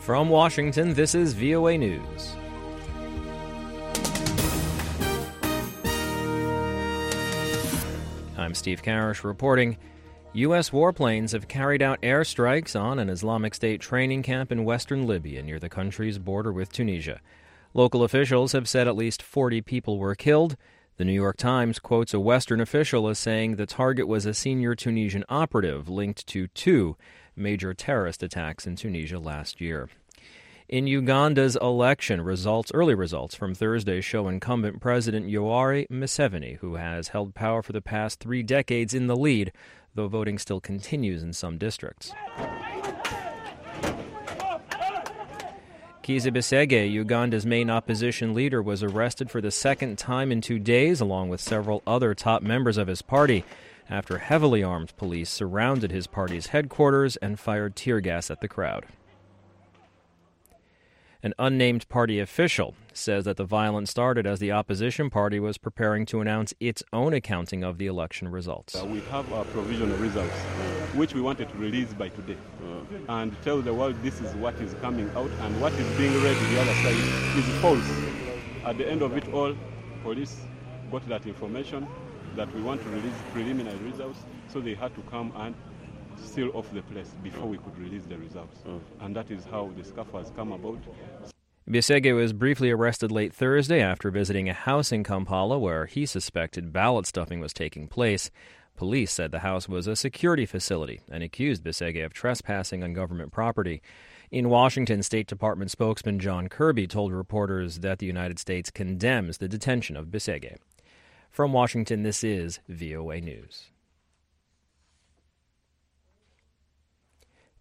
From Washington, this is VOA News. I'm Steve Karish reporting. U.S. warplanes have carried out airstrikes on an Islamic State training camp in western Libya near the country's border with Tunisia. Local officials have said at least 40 people were killed. The New York Times quotes a Western official as saying the target was a senior Tunisian operative linked to two major terrorist attacks in Tunisia last year. In Uganda's election, early results from Thursday show incumbent President Yoweri Museveni, who has held power for the past 3 decades, in the lead, though voting still continues in some districts. Kizza Besigye, Uganda's main opposition leader, was arrested for the second time in 2 days, along with several other top members of his party, after heavily armed police surrounded his party's headquarters and fired tear gas at the crowd. An unnamed party official says that the violence started as the opposition party was preparing to announce its own accounting of the election results. We have our provisional results, which we wanted to release by today, and tell the world this is what is coming out, and what is being read on the other side is false. At the end of it all, police got that information that we want to release preliminary results, so they had to come and seal off the place before we could release the results. And that is how the scuffle has come about. Besigye was briefly arrested late Thursday after visiting a house in Kampala where he suspected ballot stuffing was taking place. Police said the house was a security facility and accused Besigye of trespassing on government property. In Washington, State Department spokesman John Kirby told reporters that the United States condemns the detention of Besigye. From Washington, this is VOA News.